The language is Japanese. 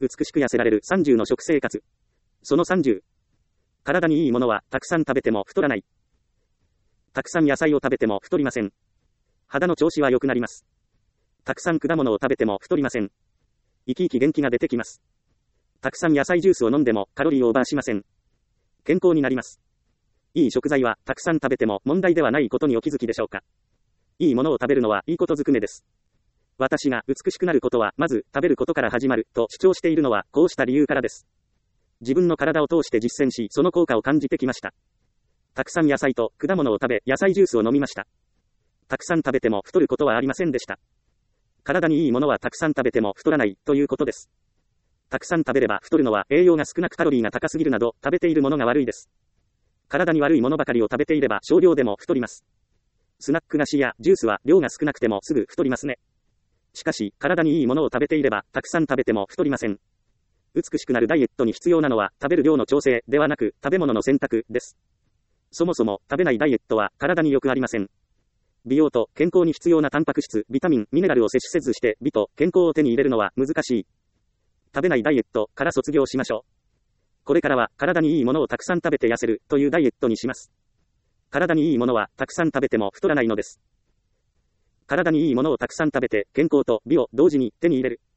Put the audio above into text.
美しく痩せられる30の食生活。その30。体にいいものはたくさん食べても太らない。たくさん野菜を食べても太りません。肌の調子は良くなります。たくさん果物を食べても太りません。生き生き元気が出てきます。たくさん野菜ジュースを飲んでもカロリーオーバーしません。健康になります。いい食材はたくさん食べても問題ではないことにお気づきでしょうか。いいものを食べるのはいいことずくめです。私が美しくなることはまず食べることから始まると主張しているのはこうした理由からです。自分の体を通して実践しその効果を感じてきました。たくさん野菜と果物を食べ野菜ジュースを飲みました。たくさん食べても太ることはありませんでした。体にいいものはたくさん食べても太らないということです。たくさん食べれば太るのは栄養が少なくカロリーが高すぎるなど食べているものが悪いです。体に悪いものばかりを食べていれば少量でも太ります。スナック菓子やジュースは量が少なくてもすぐ太りますね。しかし体にいいものを食べていればたくさん食べても太りません。美しくなるダイエットに必要なのは食べる量の調整ではなく食べ物の選択です。そもそも食べないダイエットは体に良くありません。美容と健康に必要なタンパク質、ビタミン、ミネラルを摂取せずして美と健康を手に入れるのは難しい。食べないダイエットから卒業しましょう。これからは体にいいものをたくさん食べて痩せるというダイエットにします。体にいいものはたくさん食べても太らないのです。体にいいものをたくさん食べて健康と美を同時に手に入れる。